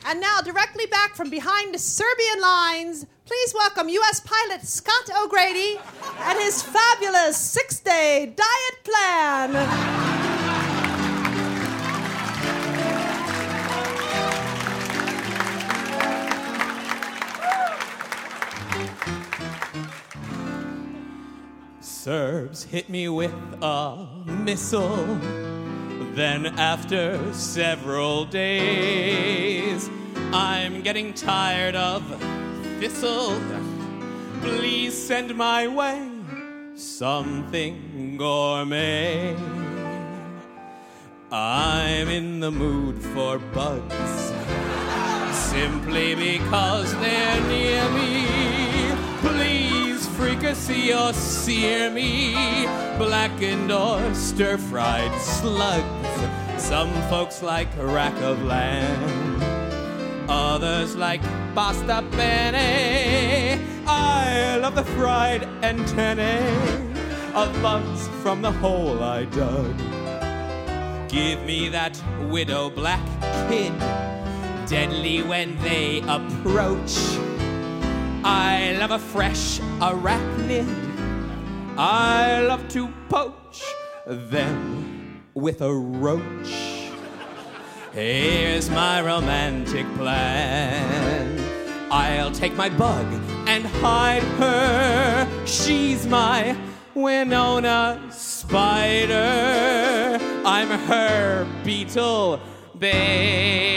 And now, directly back from behind the Serbian lines, please welcome U.S. pilot Scott O'Grady and his fabulous 6-day diet plan. Serbs hit me with a missile. Then after several days, I'm getting tired of thistle. Please send my way something gourmet. I'm in the mood for bugs, simply because they're near me. Please fricassee or sear me, blackened or stir-fried slugs. Some folks like a rack of lamb, others like pasta bene. I love the fried antennae of bugs from the hole I dug. Give me that widow black kid, deadly when they approach. I love a fresh arachnid. I love to poach them with a roach. Here's my romantic plan. I'll take my bug and hide her. She's my Winona Spider. I'm her beetle babe.